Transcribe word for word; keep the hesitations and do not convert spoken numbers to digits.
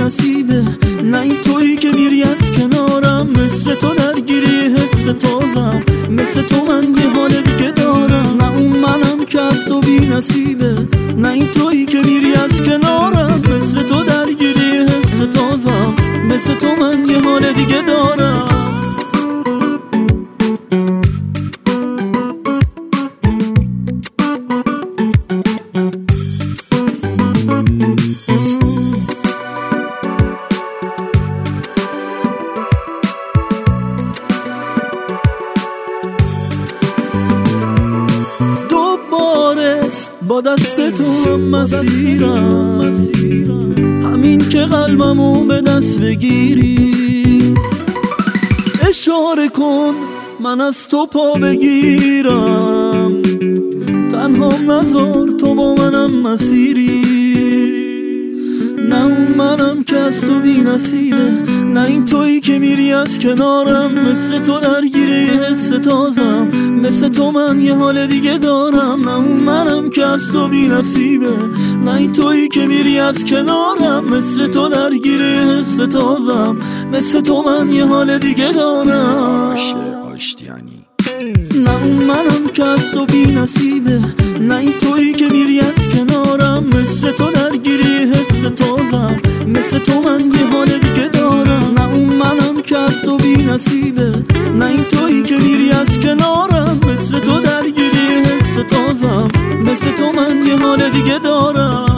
نصیبه، نه این تویی که میری از کنارم. مثل تو درگیری حس تازم، مثل تو من یه حال دیگه دارم. نه اون منم که از تو بی نصیبه، نه این تویی که میری از کنارم. مثل تو درگیری حس تازم، مثل تو من یه حال دیگه دارم. با دست تو هم مسیرم، همین که قلبمو به دست بگیری. اشاره کن من از تو پا بگیرم، تنها نذار تو با منم مسیری. نه اون منم که از تو بی نصیبه، نه این تویی که میری از کنارم. مثل تو درگیری حس تازم، مثل تو من یه حال دیگه دارم. نه اون منم که از تو بی نصیبه، نه این تویی که میری از کنارم. مثل تو درگیری حس تازم، مثل تو من یه حال دیگه دارم. آشتیانی. نه اون منم که از تو بی نصیبه، نه این تویی که میری از کنارم. مثل تو درگیری حس تازم، مثل تو من یه حال دیگه دارم. نه اون منم که از تو بی نصیبه، نه این تویی که میری از کنارم. مثل تو درگیری حس تازم، مثل تو من یه حال دیگه دارم.